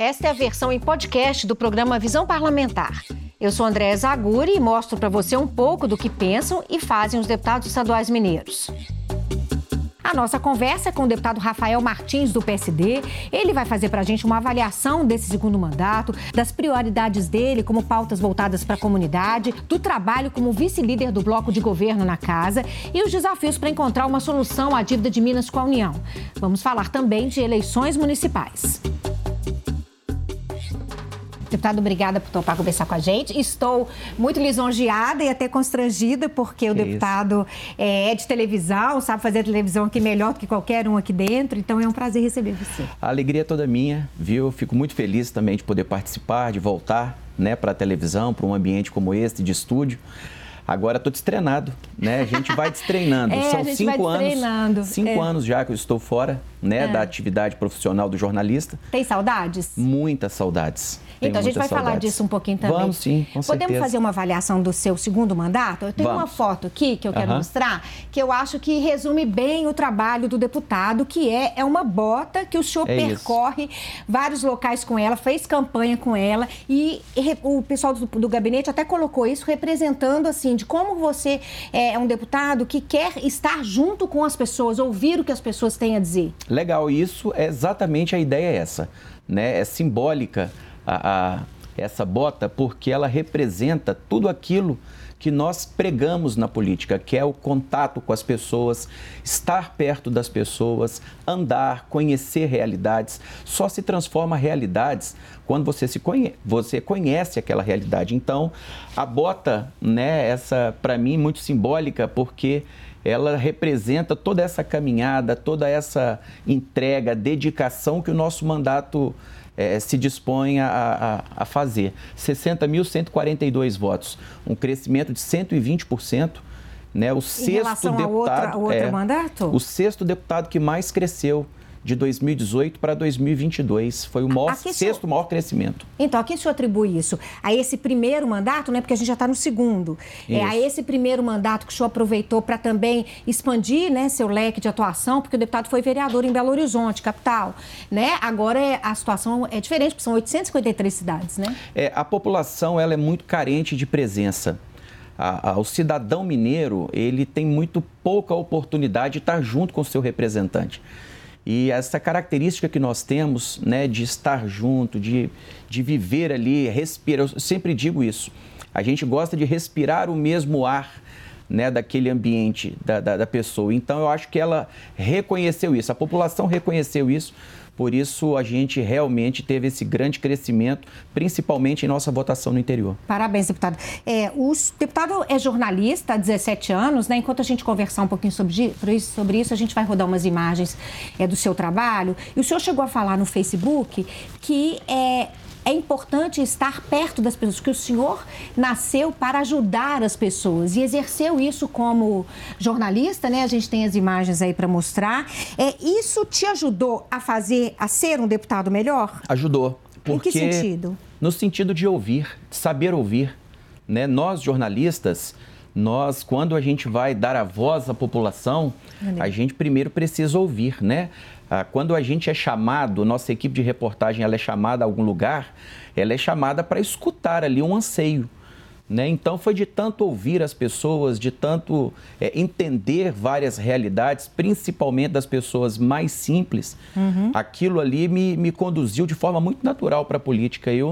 Esta é a versão em podcast do programa Visão Parlamentar. Eu sou Andréa Zaguri e mostro para você um pouco do que pensam e fazem os deputados estaduais mineiros. A nossa conversa é com o deputado Rafael Martins, do PSD. Ele vai fazer para a gente uma avaliação desse segundo mandato, das prioridades dele como pautas voltadas para a comunidade, do trabalho como vice-líder do bloco de governo na casa e os desafios para encontrar uma solução à dívida de Minas com a União. Vamos falar também de eleições municipais. Deputado, obrigada por topar conversar com a gente. Estou muito lisonjeada e até constrangida, porque o deputado é de televisão, sabe fazer televisão aqui melhor do que qualquer um aqui dentro, então é um prazer receber você. A alegria é toda minha, viu? Fico muito feliz também de poder participar, de voltar, né, para a televisão, para um ambiente como este, de estúdio. Agora estou destreinado, né? A gente vai destreinando. São 5 anos. 5 anos já que eu estou fora, né, da atividade profissional do jornalista. Tem saudades? Muitas saudades. Então, a gente vai falar disso um pouquinho também. Vamos sim, com certeza. Podemos fazer uma avaliação do seu segundo mandato? Eu tenho uma foto aqui que eu quero mostrar, que eu acho que resume bem o trabalho do deputado, que é uma bota que o senhor percorre vários locais com ela, fez campanha com ela e o pessoal do gabinete até colocou isso representando, assim, de como você é um deputado que quer estar junto com as pessoas, ouvir o que as pessoas têm a dizer. Legal, isso é exatamente a ideia essa, né? É simbólica essa bota, porque ela representa tudo aquilo que nós pregamos na política, que é o contato com as pessoas, estar perto das pessoas, andar, conhecer realidades. Só se transforma realidades quando você conhece aquela realidade. Então, a bota, né, essa para mim muito simbólica, porque ela representa toda essa caminhada, toda essa entrega, dedicação que o nosso mandato se dispõe a fazer. 60.142 votos, um crescimento de 120%, né? O sexto deputado, outro mandato? O sexto deputado que mais cresceu de 2018 para 2022. Foi o sexto maior crescimento. Então, a quem o senhor atribui isso? A esse primeiro mandato, né? Porque a gente já está no segundo. A esse primeiro mandato que o senhor aproveitou para também expandir, né, seu leque de atuação, porque o deputado foi vereador em Belo Horizonte, capital, né? Agora a situação é diferente, porque são 853 cidades, né? A população, ela é muito carente de presença. O cidadão mineiro, ele tem muito pouca oportunidade de estar junto com o seu representante. E essa característica que nós temos, né, de estar junto, de viver ali, respirar, eu sempre digo isso, a gente gosta de respirar o mesmo ar, né, daquele ambiente, da pessoa. Então, eu acho que ela reconheceu isso, a população reconheceu isso, por isso a gente realmente teve esse grande crescimento, principalmente em nossa votação no interior. Parabéns, deputado. O deputado é jornalista há 17 anos, né? Enquanto a gente conversar um pouquinho sobre isso, a gente vai rodar umas imagens do seu trabalho. E o senhor chegou a falar no Facebook que é importante estar perto das pessoas, que o senhor nasceu para ajudar as pessoas e exerceu isso como jornalista, né? A gente tem as imagens aí para mostrar. Isso te ajudou a ser um deputado melhor? Ajudou. Porque, em que sentido? No sentido de ouvir, de saber ouvir, né? Nós, jornalistas, quando a gente vai dar a voz à população, a gente primeiro precisa ouvir, né? Quando a gente é chamado, nossa equipe de reportagem ela é chamada a algum lugar, ela é chamada para escutar ali um anseio, né? Então foi de tanto ouvir as pessoas, de tanto entender várias realidades, principalmente das pessoas mais simples, aquilo ali me conduziu de forma muito natural para a política. Eu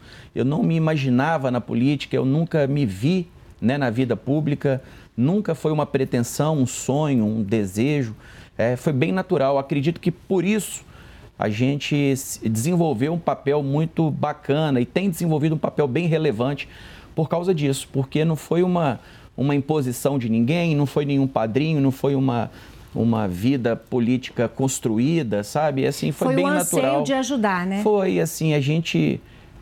não me imaginava na política, eu nunca me vi, né, na vida pública, nunca foi uma pretensão, um sonho, um desejo. Foi bem natural. Acredito que por isso a gente desenvolveu um papel muito bacana e tem desenvolvido um papel bem relevante por causa disso, porque não foi uma imposição de ninguém, não foi nenhum padrinho, não foi uma vida política construída, sabe? Assim, foi bem natural. Foi um anseio de ajudar, né? Foi, assim, a gente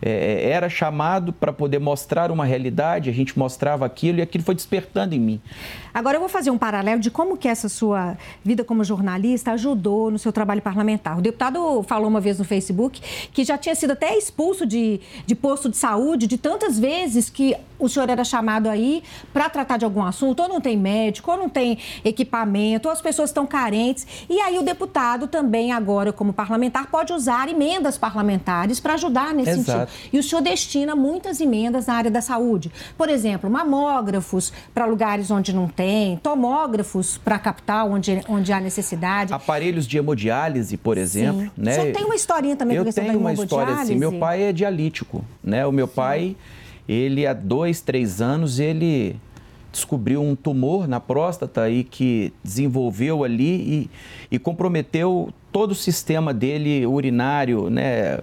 era chamado para poder mostrar uma realidade, a gente mostrava aquilo e aquilo foi despertando em mim. Agora eu vou fazer um paralelo de como que essa sua vida como jornalista ajudou no seu trabalho parlamentar. O deputado falou uma vez no Facebook que já tinha sido até expulso de posto de saúde de tantas vezes que o senhor era chamado aí para tratar de algum assunto, ou não tem médico, ou não tem equipamento, ou as pessoas estão carentes. E aí o deputado também agora, como parlamentar, pode usar emendas parlamentares para ajudar nesse sentido. E o senhor destina muitas emendas na área da saúde. Por exemplo, mamógrafos para lugares onde não tem, tomógrafos para a capital, onde há necessidade. Aparelhos de hemodiálise, por exemplo. Sim. Né? O senhor tem uma historinha também com a questão da hemodiálise? Eu tenho uma história assim. Meu pai é dialítico, né? O meu pai, ele há 2, 3 anos, ele descobriu um tumor na próstata e que desenvolveu ali e comprometeu todo o sistema dele urinário, né?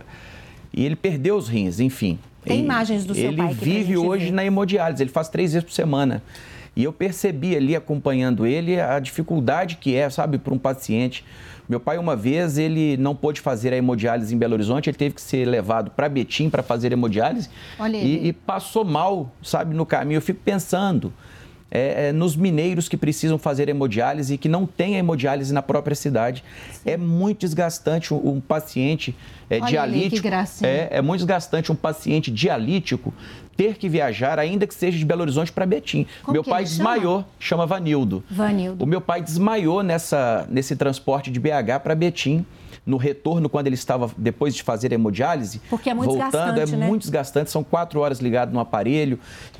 E ele perdeu os rins, enfim. Tem imagens do seu pai que ele vive hoje na hemodiálise, ele faz 3 vezes por semana. E eu percebi ali, acompanhando ele, a dificuldade que é, sabe, para um paciente. Meu pai, uma vez, ele não pôde fazer a hemodiálise em Belo Horizonte, ele teve que ser levado para Betim para fazer hemodiálise e passou mal, sabe, no caminho. Eu fico pensando nos mineiros que precisam fazer hemodiálise e que não tem a hemodiálise na própria cidade. Sim. É muito desgastante um paciente dialítico. É muito desgastante um paciente dialítico ter que viajar, ainda que seja de Belo Horizonte para Betim. Meu pai desmaiou, chama Vanildo. O meu pai desmaiou nesse transporte de BH para Betim. No retorno, quando ele estava, depois de fazer a hemodiálise, porque é muito voltando, desgastante, né? Muito desgastante, são 4 horas ligado no aparelho.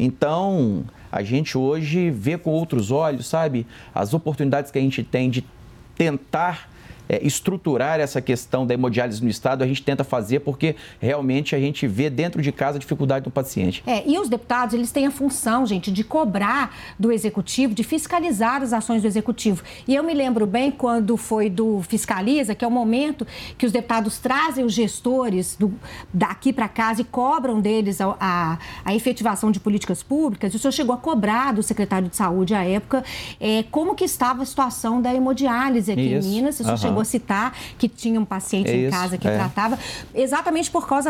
Então, a gente hoje vê com outros olhos, sabe, as oportunidades que a gente tem de tentar estruturar essa questão da hemodiálise no estado, a gente tenta fazer porque realmente a gente vê dentro de casa a dificuldade do paciente. E os deputados, eles têm a função, gente, de cobrar do executivo, de fiscalizar as ações do executivo. E eu me lembro bem quando foi do Fiscaliza, que é o momento que os deputados trazem os gestores daqui para casa e cobram deles a efetivação de políticas públicas. O senhor chegou a cobrar do secretário de Saúde à época como que estava a situação da hemodiálise aqui em Minas. O senhor chegou a citar que tinha um paciente em casa que tratava, exatamente por causa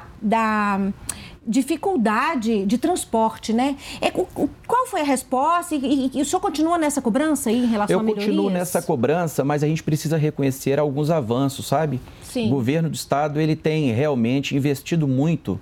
da dificuldade de transporte, né? Qual foi a resposta? E o senhor continua nessa cobrança aí em relação a melhorias? Eu continuo nessa cobrança, mas a gente precisa reconhecer alguns avanços, sabe? Sim. O governo do estado, ele tem realmente investido muito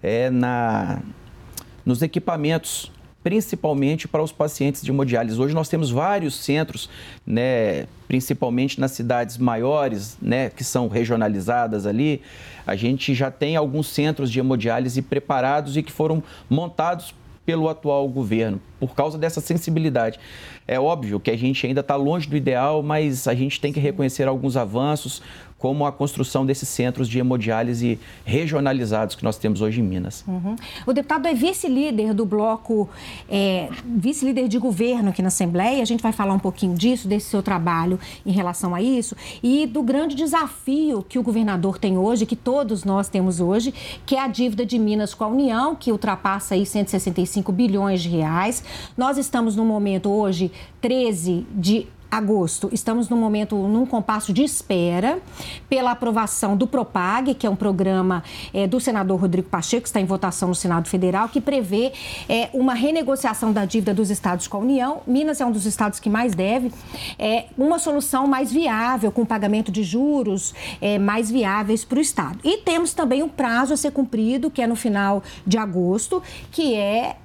nos equipamentos, principalmente para os pacientes de hemodiálise. Hoje nós temos vários centros, né, principalmente nas cidades maiores, né, que são regionalizadas ali. A gente já tem alguns centros de hemodiálise preparados e que foram montados pelo atual governo, por causa dessa sensibilidade. É óbvio que a gente ainda está longe do ideal, mas a gente tem que reconhecer alguns avanços, como a construção desses centros de hemodiálise regionalizados que nós temos hoje em Minas. Uhum. O deputado é vice-líder do bloco, vice-líder de governo aqui na Assembleia. A gente vai falar um pouquinho disso, desse seu trabalho em relação a isso e do grande desafio que o governador tem hoje, que todos nós temos hoje, que é a dívida de Minas com a União, que ultrapassa aí 165 bilhões de reais. Nós estamos no momento hoje, 13 de agosto, estamos num compasso de espera pela aprovação do PROPAG, que é um programa do senador Rodrigo Pacheco, que está em votação no Senado Federal, que prevê uma renegociação da dívida dos estados com a União. Minas é um dos estados que mais deve, uma solução mais viável, com pagamento de juros mais viáveis para o estado. E temos também um prazo a ser cumprido, que é no final de agosto, que é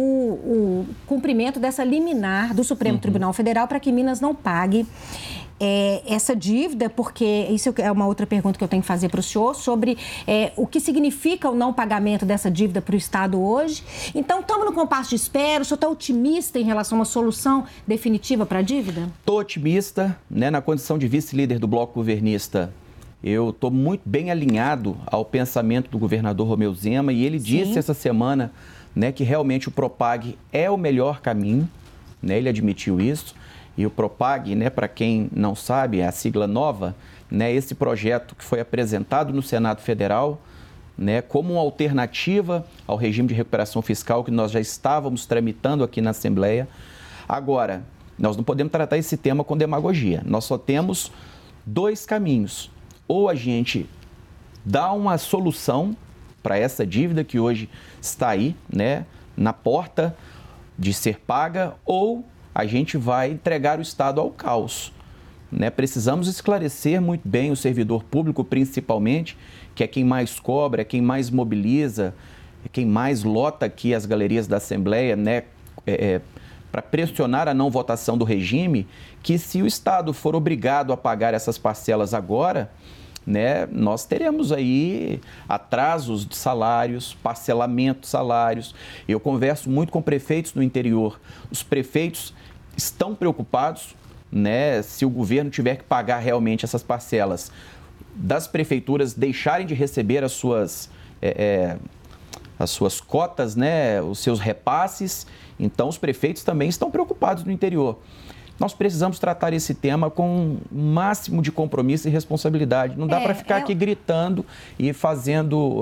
o cumprimento dessa liminar do Supremo Tribunal Federal para que Minas não pague essa dívida, porque isso é uma outra pergunta que eu tenho que fazer para o senhor, sobre o que significa o não pagamento dessa dívida para o Estado hoje. Então, estamos no compasso de espera, o senhor está otimista em relação a uma solução definitiva para a dívida? Estou otimista, né, na condição de vice-líder do bloco governista. Eu estou muito bem alinhado ao pensamento do governador Romeu Zema e ele disse essa semana, né, que realmente o PROPAG é o melhor caminho, né, ele admitiu isso. E o PROPAG, né, para quem não sabe, é a sigla nova, né, esse projeto que foi apresentado no Senado Federal, né, como uma alternativa ao regime de recuperação fiscal que nós já estávamos tramitando aqui na Assembleia. Agora, nós não podemos tratar esse tema com demagogia. Nós só temos 2 caminhos. Ou a gente dá uma solução para essa dívida que hoje está aí, né, na porta de ser paga, ou a gente vai entregar o Estado ao caos. Né? Precisamos esclarecer muito bem o servidor público, principalmente, que é quem mais cobra, é quem mais mobiliza, é quem mais lota aqui as galerias da Assembleia, né? Para pressionar a não votação do regime, que se o Estado for obrigado a pagar essas parcelas agora, né, nós teremos aí atrasos de salários, parcelamento de salários. Eu converso muito com prefeitos no interior. Os prefeitos estão preocupados, né, se o governo tiver que pagar realmente essas parcelas, das prefeituras deixarem de receber as suas cotas, né, os seus repasses. Então, os prefeitos também estão preocupados no interior. Nós precisamos tratar esse tema com o máximo de compromisso e responsabilidade. Não dá para ficar aqui gritando e fazendo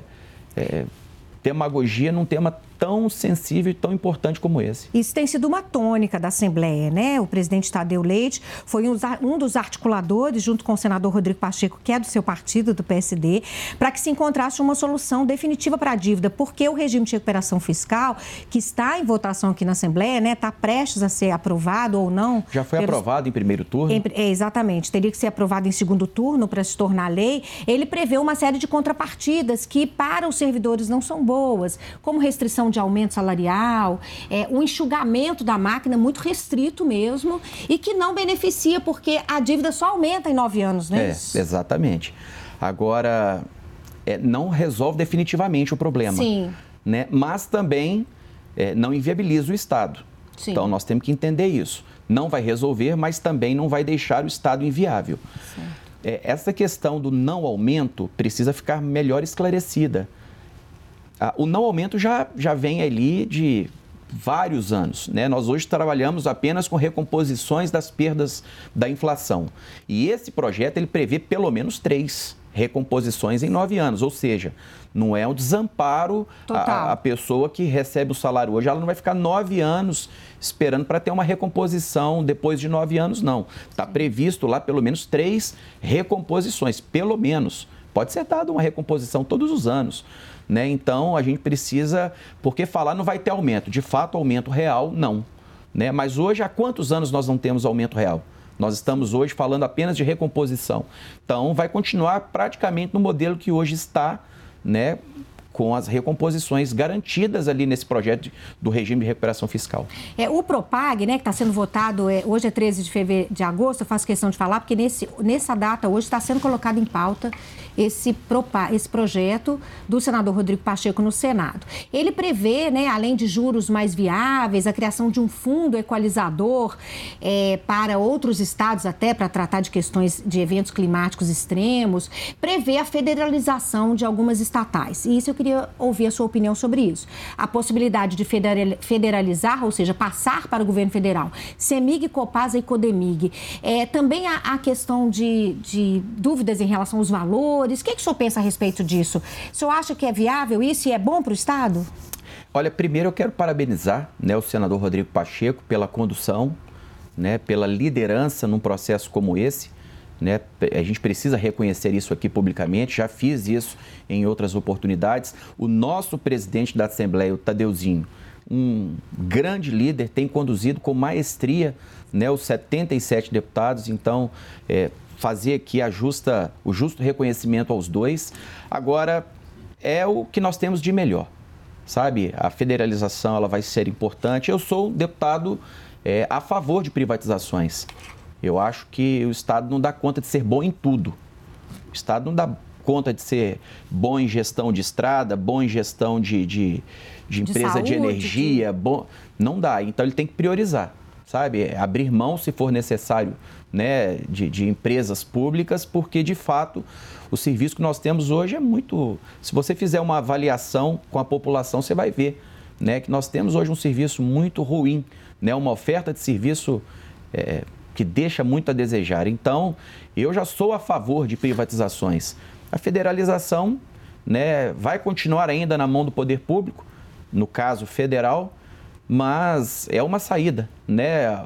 demagogia num tema tão sensível e tão importante como esse. Isso tem sido uma tônica da Assembleia, né? O presidente Tadeu Leite foi um dos articuladores, junto com o senador Rodrigo Pacheco, que é do seu partido, do PSD, para que se encontrasse uma solução definitiva para a dívida, porque o regime de recuperação fiscal, que está em votação aqui na Assembleia, né, está prestes a ser aprovado ou não. Já foi aprovado em primeiro turno? Exatamente, teria que ser aprovado em segundo turno para se tornar lei. Ele prevê uma série de contrapartidas que, para os servidores, não são boas, como restrição de aumento salarial, um enxugamento da máquina muito restrito mesmo e que não beneficia porque a dívida só aumenta em 9 anos, né? Exatamente. Agora, não resolve definitivamente o problema. Sim. Né? Mas também não inviabiliza o Estado. Sim. Então, nós temos que entender isso. Não vai resolver, mas também não vai deixar o Estado inviável. Essa questão do não aumento precisa ficar melhor esclarecida. O não aumento já vem ali de vários anos, né? Nós hoje trabalhamos apenas com recomposições das perdas da inflação. E esse projeto, ele prevê pelo menos 3 recomposições em 9 anos, ou seja, não é um desamparo a pessoa que recebe o salário hoje, ela não vai ficar 9 anos esperando para ter uma recomposição depois de 9 anos, não. Está previsto lá pelo menos 3 recomposições, pelo menos. Pode ser dada uma recomposição todos os anos. Né? Então, a gente precisa, porque falar não vai ter aumento, de fato, aumento real, não. Né? Mas hoje, há quantos anos nós não temos aumento real? Nós estamos hoje falando apenas de recomposição. Então, vai continuar praticamente no modelo que hoje está, né, com as recomposições garantidas ali nesse projeto do regime de recuperação fiscal. O PROPAG, né, que está sendo votado, hoje é 13 de agosto, eu faço questão de falar, porque nessa data hoje está sendo colocado em pauta esse projeto do senador Rodrigo Pacheco no Senado. Ele prevê, né, além de juros mais viáveis, a criação de um fundo equalizador para outros estados, até para tratar de questões de eventos climáticos extremos, prevê a federalização de algumas estatais. E isso eu queria ouvir a sua opinião sobre isso. A possibilidade de federalizar, ou seja, passar para o governo federal, CEMIG, Copasa e Codemig. Também a questão de dúvidas em relação aos valores. O que o senhor pensa a respeito disso? O senhor acha que é viável isso e é bom para o Estado? Olha, primeiro eu quero parabenizar, né, o senador Rodrigo Pacheco pela condução, né, pela liderança num processo como esse. Né? A gente precisa reconhecer isso aqui publicamente, já fiz isso em outras oportunidades. O nosso presidente da Assembleia, o Tadeuzinho, um grande líder, tem conduzido com maestria, né, os 77 deputados, então fazer aqui o justo reconhecimento aos dois. Agora, é o que nós temos de melhor, sabe? A federalização ela vai ser importante. Eu sou deputado a favor de privatizações. Eu acho que o Estado não dá conta de ser bom em tudo. O Estado não dá conta de ser bom em gestão de estrada, bom em gestão de empresa de energia. Não dá. Então, ele tem que priorizar, sabe? Abrir mão, se for necessário, né, de empresas públicas, porque, de fato, o serviço que nós temos hoje é muito... Se você fizer uma avaliação com a população, você vai ver, né, que nós temos hoje um serviço muito ruim, né, uma oferta de serviço... que deixa muito a desejar. Então, eu já sou a favor de privatizações. A federalização, né, vai continuar ainda na mão do poder público, no caso federal, mas é uma saída, né?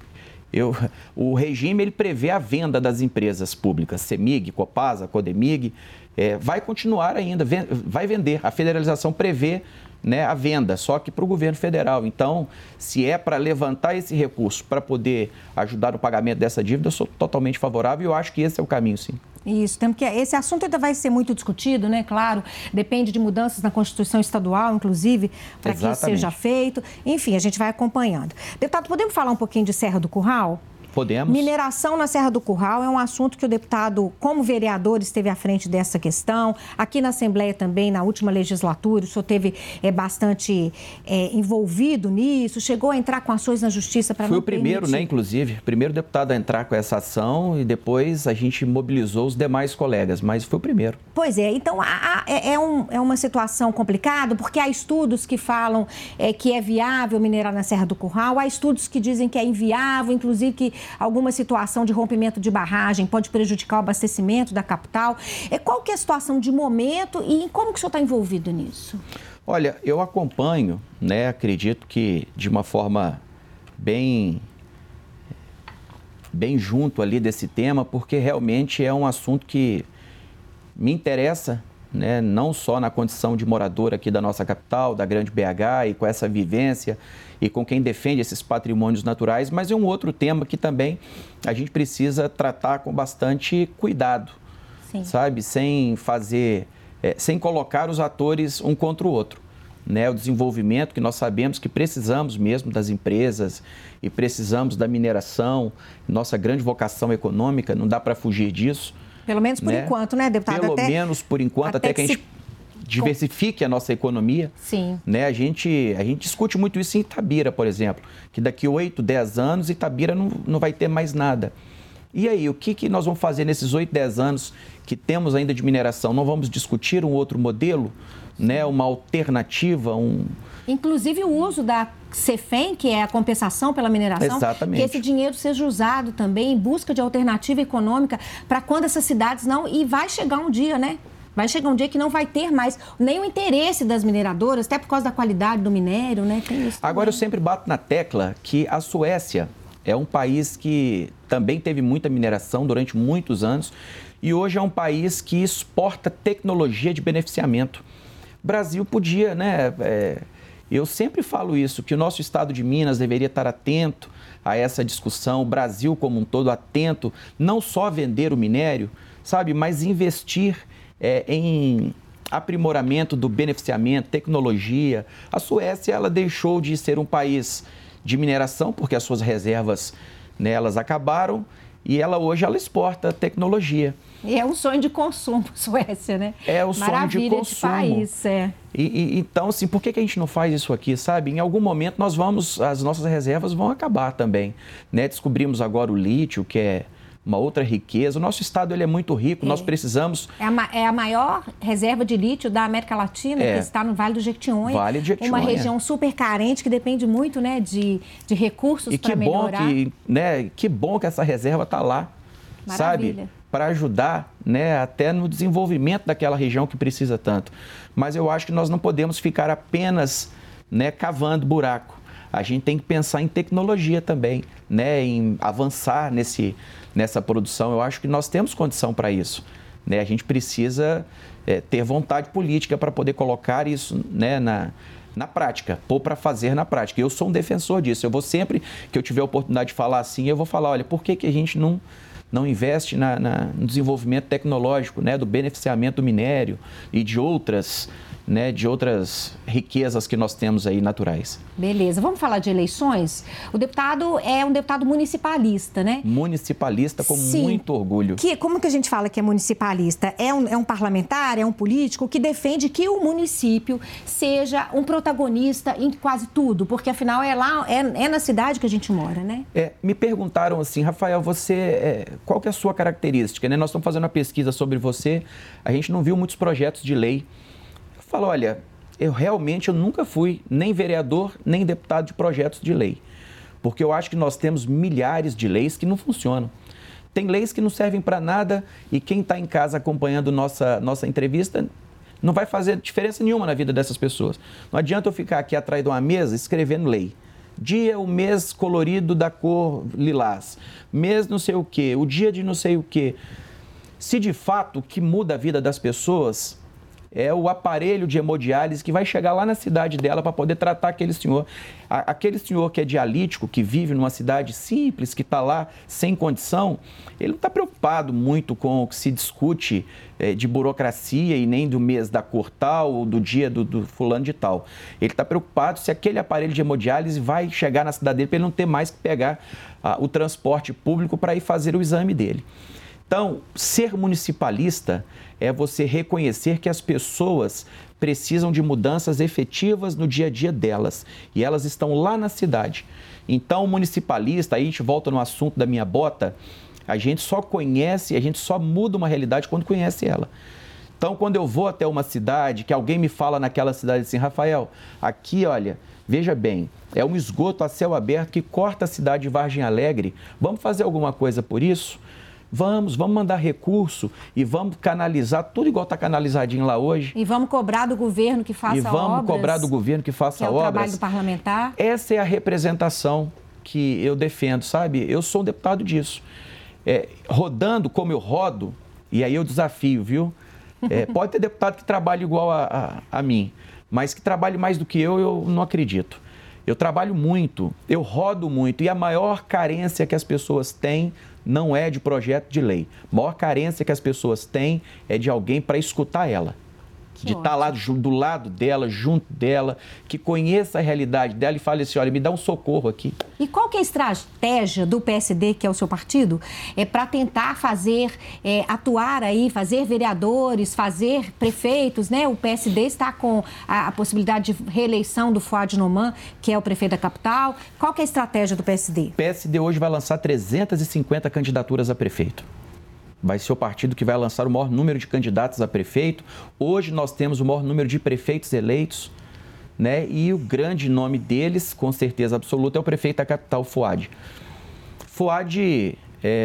O regime ele prevê a venda das empresas públicas, CEMIG, Copasa, Codemig, vai continuar ainda, vai vender. A federalização prevê né, à venda, só que para o governo federal. Então, se é para levantar esse recurso para poder ajudar no pagamento dessa dívida, eu sou totalmente favorável e eu acho que esse é o caminho, sim. Isso, temos que esse assunto ainda vai ser muito discutido, né? Claro, depende de mudanças na Constituição Estadual, inclusive, para que isso seja feito. Enfim, a gente vai acompanhando. Deputado, podemos falar um pouquinho de Serra do Curral? Podemos. Mineração na Serra do Curral é um assunto que o deputado, como vereador, esteve à frente dessa questão. Aqui na Assembleia também, na última legislatura, o senhor esteve bastante envolvido nisso, chegou a entrar com ações na Justiça para não Fui o primeiro, né, inclusive, primeiro deputado a entrar com essa ação e depois a gente mobilizou os demais colegas, mas foi o primeiro. Pois é, então é uma situação complicada, porque há estudos que falam que é viável minerar na Serra do Curral, há estudos que dizem que é inviável, inclusive que alguma situação de rompimento de barragem pode prejudicar o abastecimento da capital. Qual que é a situação de momento e como que o senhor está envolvido nisso? Olha, eu acompanho, né, acredito que de uma forma bem junto ali desse tema, porque realmente é um assunto que me interessa, né, não só na condição de morador aqui da nossa capital, da grande BH e com essa vivência e com quem defende esses patrimônios naturais, mas é um outro tema que também a gente precisa tratar com bastante cuidado, sim, sabe? Sem colocar os atores um contra o outro, né? O desenvolvimento que nós sabemos que precisamos mesmo das empresas e precisamos da mineração, nossa grande vocação econômica, não dá para fugir disso. Pelo menos por enquanto, né, deputado? Pelo menos por enquanto, até que a gente diversifique a nossa economia. Sim. Né? A gente discute muito isso em Itabira, por exemplo, que daqui 8, 10 anos Itabira não vai ter mais nada. E aí, o que nós vamos fazer nesses 8, 10 anos que temos ainda de mineração? Não vamos discutir um outro modelo, né? Uma alternativa, Inclusive o uso da CEFEM, que é a compensação pela mineração, exatamente, que esse dinheiro seja usado também em busca de alternativa econômica para quando essas cidades não... E vai chegar um dia, né? Vai chegar um dia que não vai ter mais nem o interesse das mineradoras, até por causa da qualidade do minério, né? Tem isso também. Agora, eu sempre bato na tecla que a Suécia é um país que também teve muita mineração durante muitos anos e hoje é um país que exporta tecnologia de beneficiamento. O Brasil podia, né? Eu sempre falo isso, que o nosso estado de Minas deveria estar atento a essa discussão, o Brasil como um todo atento, não só vender o minério, sabe, mas investir em aprimoramento do beneficiamento, tecnologia. A Suécia, ela deixou de ser um país de mineração, porque as suas reservas, né, elas acabaram, e hoje ela exporta tecnologia. E é um sonho de consumo, Suécia, né? É o sonho de consumo. De país, Então, assim, por que a gente não faz isso aqui, sabe? Em algum momento as nossas reservas vão acabar também, né? Descobrimos agora o lítio, que é uma outra riqueza. O nosso estado ele é muito rico, nós precisamos... É a maior reserva de lítio da América Latina, que está no Vale do Jequitinhonha. Vale do Jequitinhonha. Uma região super carente, que depende muito, né, de recursos para melhorar. Que bom que essa reserva está lá, maravilha, sabe? Para ajudar, né, até no desenvolvimento daquela região que precisa tanto. Mas eu acho que nós não podemos ficar apenas, né, cavando buraco. A gente tem que pensar em tecnologia também, né, em avançar nessa produção. Eu acho que nós temos condição para isso, né? A gente precisa ter vontade política para poder colocar isso, né, na prática, pôr para fazer na prática. Eu sou um defensor disso. Eu vou sempre que eu tiver a oportunidade de falar assim, eu vou falar, olha, por que a gente não investe no desenvolvimento tecnológico, né, do beneficiamento do minério e de outras riquezas que nós temos aí naturais. Beleza, vamos falar de eleições? O deputado é um deputado municipalista, né? Municipalista com Sim. muito orgulho. Como que a gente fala que é municipalista? É um parlamentar, é um político que defende que o município seja um protagonista em quase tudo, porque afinal é na cidade que a gente mora, né? Me perguntaram assim, Rafael, qual que é a sua característica, né? Nós estamos fazendo uma pesquisa sobre você, a gente não viu muitos projetos de lei. Falo, olha, eu nunca fui nem vereador, nem deputado de projetos de lei, porque eu acho que nós temos milhares de leis que não funcionam. Tem leis que não servem para nada e quem está em casa acompanhando nossa entrevista não vai fazer diferença nenhuma na vida dessas pessoas. Não adianta eu ficar aqui atrás de uma mesa escrevendo lei. Dia, o mês colorido da cor lilás, mês não sei o quê, o dia de não sei o quê. Se de fato o que muda a vida das pessoas é o aparelho de hemodiálise que vai chegar lá na cidade dela para poder tratar aquele senhor. Aquele senhor que é dialítico, que vive numa cidade simples, que está lá sem condição, ele não está preocupado muito com o que se discute de burocracia e nem do mês da cor tal ou do dia do fulano de tal. Ele está preocupado se aquele aparelho de hemodiálise vai chegar na cidade dele para ele não ter mais que pegar o transporte público para ir fazer o exame dele. Então, ser municipalista é você reconhecer que as pessoas precisam de mudanças efetivas no dia a dia delas e elas estão lá na cidade. Então, o municipalista, aí a gente volta no assunto da minha bota, a gente só conhece, a gente só muda uma realidade quando conhece ela. Então, quando eu vou até uma cidade, que alguém me fala naquela cidade assim, Rafael, aqui, olha, veja bem, é um esgoto a céu aberto que corta a cidade de Vargem Alegre, vamos fazer alguma coisa por isso? Vamos mandar recurso e vamos canalizar tudo igual está canalizadinho lá hoje. E vamos cobrar do governo que faça obras. E vamos cobrar do governo que faça obras. Que é o trabalho do parlamentar. Essa é a representação que eu defendo, sabe? Eu sou um deputado disso. Rodando como eu rodo, e aí eu desafio, viu? Pode ter deputado que trabalhe igual a mim, mas que trabalhe mais do que eu não acredito. Eu trabalho muito, eu rodo muito, e a maior carência que as pessoas têm não é de projeto de lei. A maior carência que as pessoas têm é de alguém para escutar ela. De estar lá do lado dela, junto dela, que conheça a realidade dela e fale assim, olha, me dá um socorro aqui. E qual que é a estratégia do PSD, que é o seu partido, para tentar fazer, atuar aí, fazer vereadores, fazer prefeitos, né? O PSD está com a possibilidade de reeleição do Fuad Noman, que é o prefeito da capital. Qual que é a estratégia do PSD? O PSD hoje vai lançar 350 candidaturas a prefeito. Vai ser o partido que vai lançar o maior número de candidatos a prefeito. Hoje nós temos o maior número de prefeitos eleitos, né? E o grande nome deles, com certeza absoluta, é o prefeito da capital, Fuad. Fuad,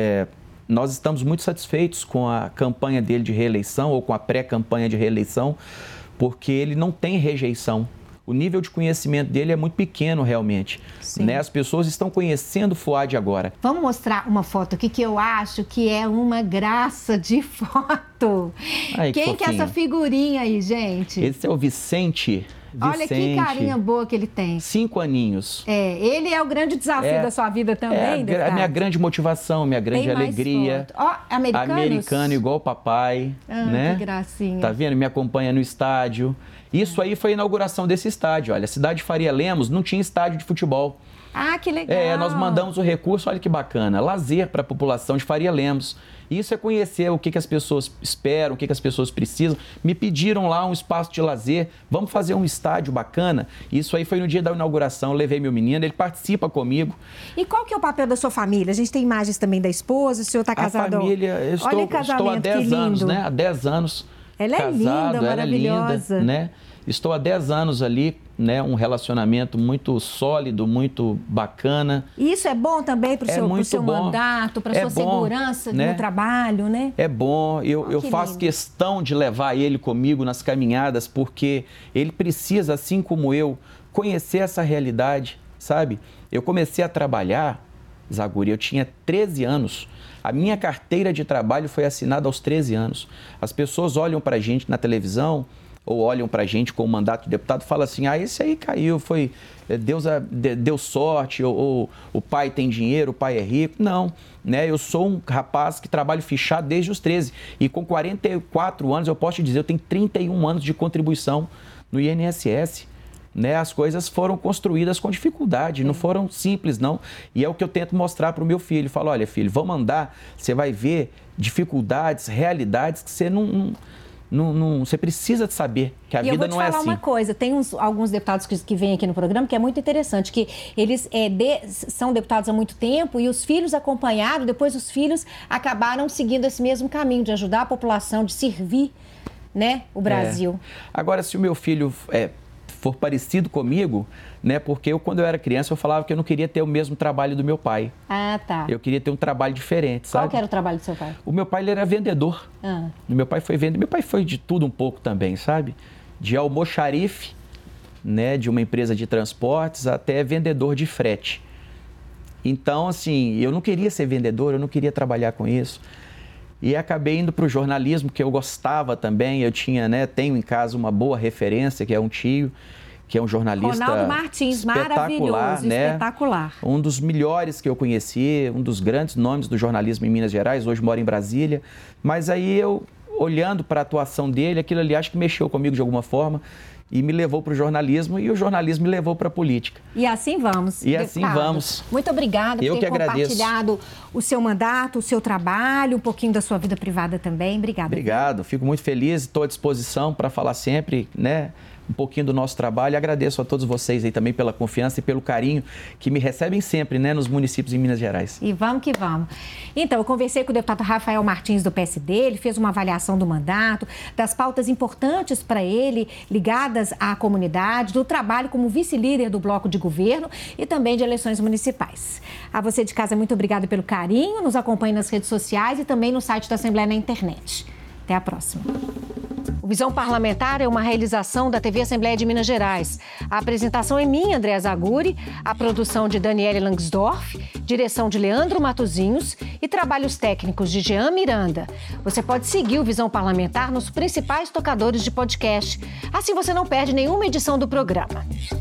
nós estamos muito satisfeitos com a campanha dele de reeleição ou com a pré-campanha de reeleição, porque ele não tem rejeição. O nível de conhecimento dele é muito pequeno, realmente. Né? As pessoas estão conhecendo o Fuad agora. Vamos mostrar uma foto aqui que eu acho que é uma graça de foto. Ai, quem que é essa figurinha aí, gente? Esse é o Vicente. Olha que carinha boa que ele tem. 5 aninhos. Ele é o grande desafio da sua vida também, a minha grande motivação, minha grande alegria. Ó, americano igual o papai. Né? Que gracinha. Tá vendo? Me acompanha no estádio. Isso aí foi a inauguração desse estádio. Olha, a cidade de Faria Lemos não tinha estádio de futebol. Ah, que legal. Nós mandamos o recurso, olha que bacana, lazer para a população de Faria Lemos. Isso é conhecer o que as pessoas esperam, o que as pessoas precisam. Me pediram lá um espaço de lazer, vamos fazer um estádio bacana. Isso aí foi no dia da inauguração, eu levei meu menino, ele participa comigo. E qual que é o papel da sua família? A gente tem imagens também da esposa, o senhor está casado? A família, eu estou há 10 anos, né? Há 10 anos. Ela casado, é linda, maravilhosa. Ela é linda, né? Estou há 10 anos ali, né? Um relacionamento muito sólido, muito bacana. E isso é bom também para o seu mandato, para a sua segurança no trabalho, né? É bom. Eu faço questão de levar ele comigo nas caminhadas, porque ele precisa, assim como eu, conhecer essa realidade, sabe? Eu comecei a trabalhar, Zaguri, eu tinha 13 anos. A minha carteira de trabalho foi assinada aos 13 anos. As pessoas olham para a gente na televisão ou olham para a gente com o mandato de deputado e falam assim, esse aí caiu, Deus deu sorte, ou o pai tem dinheiro, o pai é rico. Não, né? Eu sou um rapaz que trabalho fichado desde os 13 e com 44 anos, eu posso te dizer, eu tenho 31 anos de contribuição no INSS. Né, as coisas foram construídas com dificuldade, não foram simples, não. E é o que eu tento mostrar para o meu filho. Falo, olha, filho, vamos andar, você vai ver dificuldades, realidades que você você precisa de saber que a vida não é assim. E eu vou te falar uma coisa, tem alguns deputados que vêm aqui no programa que é muito interessante, que eles são deputados há muito tempo e os filhos acompanharam, depois os filhos acabaram seguindo esse mesmo caminho de ajudar a população, de servir, né, o Brasil. Agora, se o meu filho for parecido comigo, né? Porque quando eu era criança, eu falava que eu não queria ter o mesmo trabalho do meu pai. Ah, tá. Eu queria ter um trabalho diferente, sabe? Qual que era o trabalho do seu pai? O meu pai, ele era vendedor. O meu pai foi vendedor. Meu pai foi de tudo um pouco também, sabe? De almoxarife, né? De uma empresa de transportes até vendedor de frete. Então, assim, eu não queria ser vendedor, eu não queria trabalhar com isso. E acabei indo para o jornalismo, que eu gostava também. Eu tinha, né, tenho em casa uma boa referência, que é um tio, que é um jornalista Ronaldo Martins, espetacular, né? Espetacular. Um dos melhores que eu conheci, um dos grandes nomes do jornalismo em Minas Gerais, hoje mora em Brasília. Mas aí eu, olhando para a atuação dele, aquilo ali acho que mexeu comigo de alguma forma e me levou para o jornalismo e o jornalismo me levou para a política. E assim vamos. E assim vamos. Muito obrigada por ter compartilhado o seu mandato, o seu trabalho, um pouquinho da sua vida privada também. Obrigada. Obrigado, fico muito feliz, estou à disposição para falar sempre, né, um pouquinho do nosso trabalho. Agradeço a todos vocês aí também pela confiança e pelo carinho que me recebem sempre, né, nos municípios em Minas Gerais. E vamos que vamos. Então, eu conversei com o deputado Rafael Martins do PSD, ele fez uma avaliação do mandato, das pautas importantes para ele, ligadas à comunidade, do trabalho como vice-líder do bloco de governo e também de eleições municipais. A você de casa, muito obrigada pelo carinho, nos acompanhe nas redes sociais e também no site da Assembleia na internet. Até a próxima. O Visão Parlamentar é uma realização da TV Assembleia de Minas Gerais. A apresentação é minha, Andréa Zaguri, a produção de Daniele Langsdorff, direção de Leandro Matozinhos e trabalhos técnicos de Jean Miranda. Você pode seguir o Visão Parlamentar nos principais tocadores de podcast. Assim você não perde nenhuma edição do programa.